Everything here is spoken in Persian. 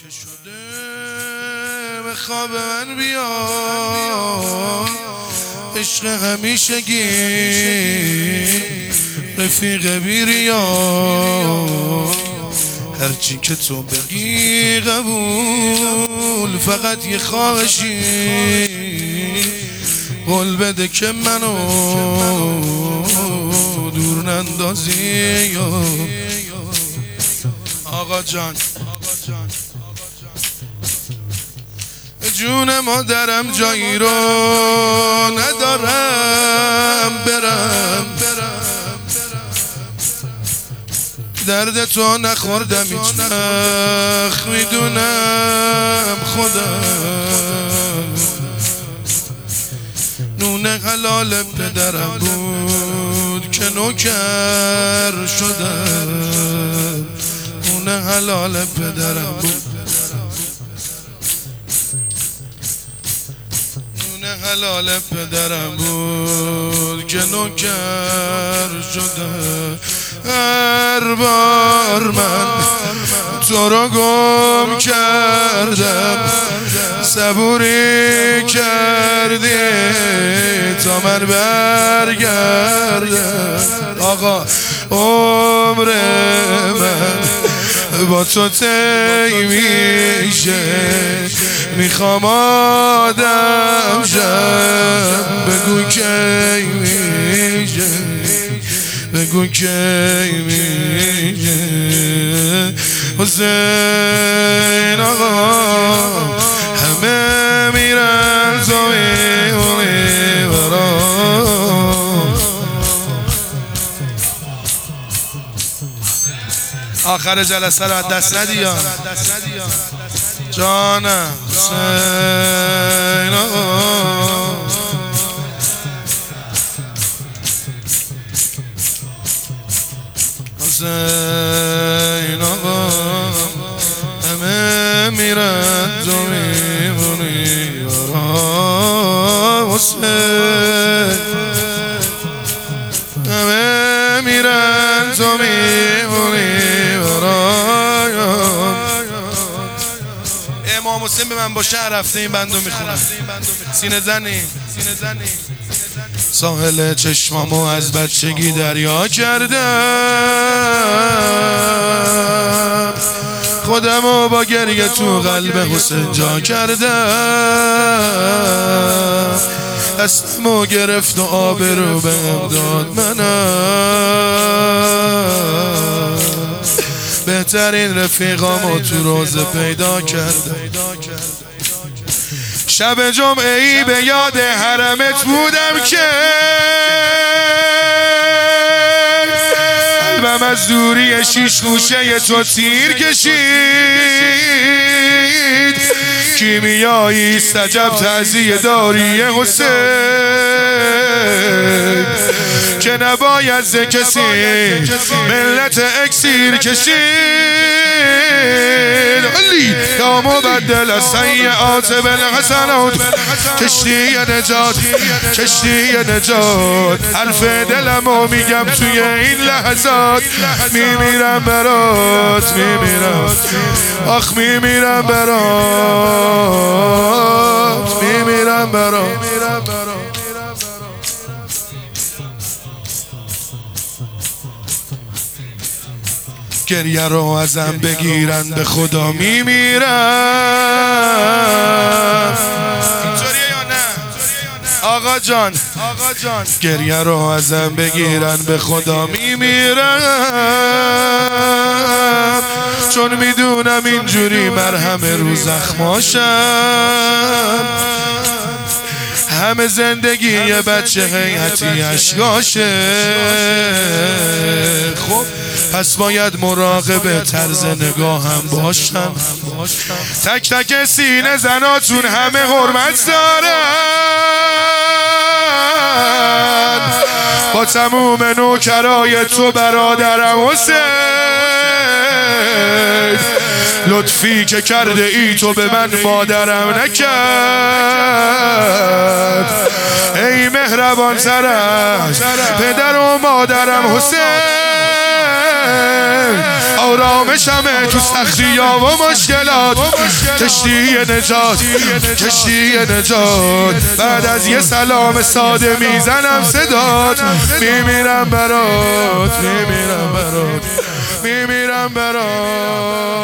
که شده به خواب من بیا، عشق همیشگی رفیق بیریا، هرچی که تو بگی قبول، فقط یه خواهشی قول بده که منو دور نندازی. آقا جان جون مادرم جایی رو ندارم برم، درد تو نخوردم هیچ وقت، میدونم خودم نون حلال پدرم بود که نوکر شدم، نون حلال پدرم بود، نون حلال پدرم بود که نوکر شدم. هر بار من تو رو گم کردم صبوری کردی تا من برگردم. آقا عمر من با تو طی میشه، میخوام آدم شم، بگو کی میشه، بگو کی میشه. حسین آقا همه میرن تو میمونی برام. آخر جلسه رو دست ندیا جانم. حسین آقا حسین آقا همه میرن تو میمونی برام. حسین همه میرن تو میمونی برام. امام حسین به من باشه رفته این بندو میخونم. سینه زنی ساحل چشمامو از بچگی دریا کردم، خودمو با گریه تو قلب حسین جا کردم، دستمو گرفت و آب رو بهم داد منم، بهترین رفیقامو تو روزه پیدا کردم. شب جمعه ای به یاد حرمت بودم که قلبم از دوری شیش گوشه تو تیر کشید، کیمیایی استجب تعزیه داری حسین که نباید ز کسی ملت اکسیر کشید. علی یا مبدل السیئات بالحسنات، کشتی نجات کشتی نجات، حرف دلمو میگم توی این لحظات، میمیرم برات میمیرم، آخ میمیرم برات میمیرم برات. گریه رو ازم بگیرن به خدا میمیرم. اینطوریه یا نه آقا جان؟ گریه رو ازم بگیرن به خدا میمیرم، چون میدونم اینجوری مرهم رو زخماشم، همه زندگی یه بچه حیاتی اشکاشه. خب پس باید مراقب طرز نگاهم باشم، تک تک سینه زناتون همه حرمت دارن، با تموم نوکرای تو برادرم حسین، لطفی که کرده ای تو به من مادرم نکرد، ای مهربان تر از پدر و مادرم حسین، آرامشمه تو سختی ها و مشکلات، کشتی نجات کشتی نجات. بعد از یه سلام ساده میزنم صدات، میمیرم برات میمیرم برات میمیرم برات.